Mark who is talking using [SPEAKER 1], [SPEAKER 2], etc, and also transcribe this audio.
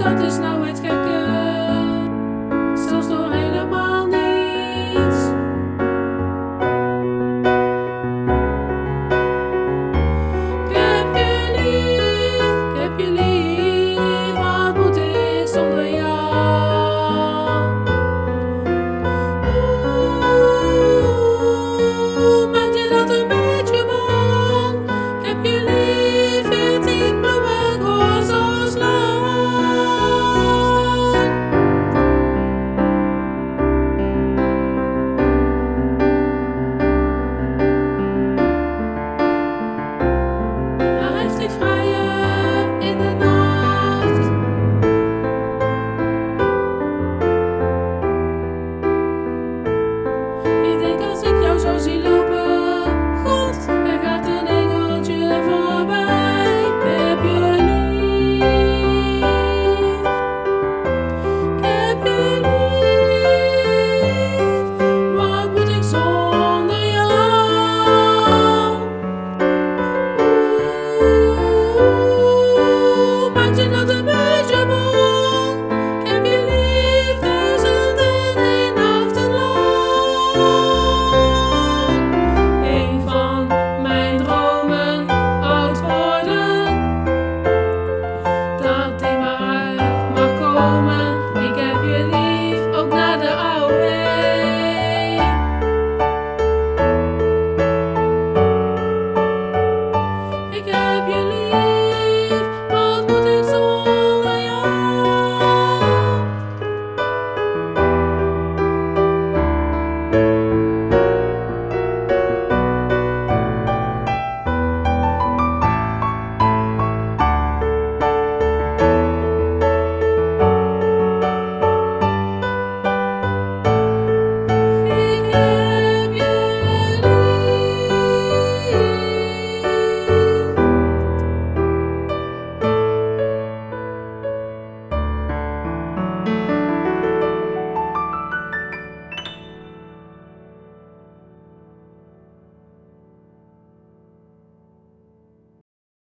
[SPEAKER 1] dat is nou het gekke, zelfs door helemaal niets. Ik heb je lief, wat moet ik zonder jou? Maakt je dat een beetje bang? Ik heb je lief, 14 bloemenkorstels lang. Daar heeft ik vrije in de nacht. Ik denk als ik jou zo zie